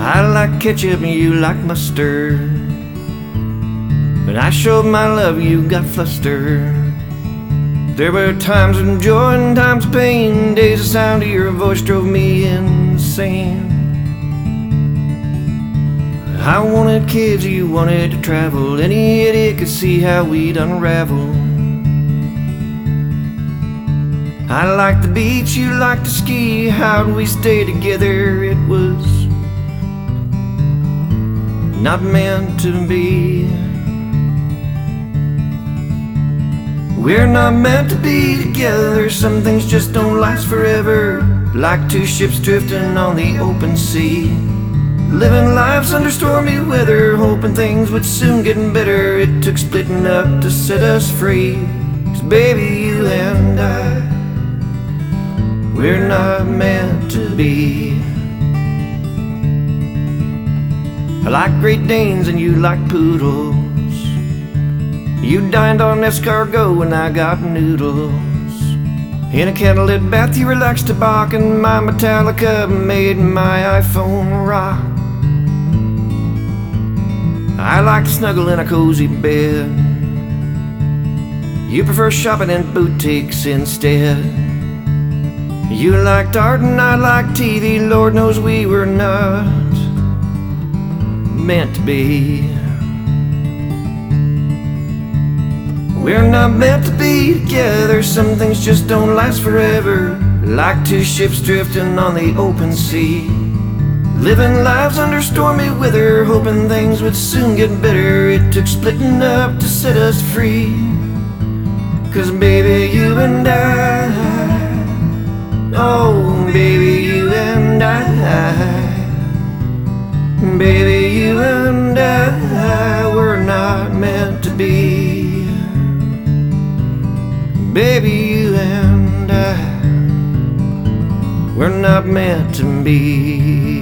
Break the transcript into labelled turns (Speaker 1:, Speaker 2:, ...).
Speaker 1: I like ketchup and you like mustard. When I showed my love, you got flustered. There were times of joy and times of pain. Days the sound of your voice drove me insane. I wanted kids, you wanted to travel. Any idiot could see how we'd unravel. I liked the beach, you liked to ski. How'd we stay together? It was not meant to be. We're not meant to be together. Some things just don't last forever. Like two ships drifting on the open sea, living lives under stormy weather, hoping things would soon get better. It took splitting up to set us free. 'Cause baby, you and we're not meant to be. I like Great Danes and you like poodles. You dined on escargot and I got noodles. In a candlelit bath you relaxed to Bach, and my Metallica made my iPhone rock. I like to snuggle in a cozy bed. You prefer shopping in boutiques instead. You liked art and I liked TV. Lord knows we were not meant to be. We're not meant to be together. Some things just don't last forever. Like two ships drifting on the open sea, living lives under stormy weather, hoping things would soon get better. It took splitting up to set us free. 'Cause baby, you and oh baby, you and baby, you and we're not meant to be. Baby, you and we're not meant to be.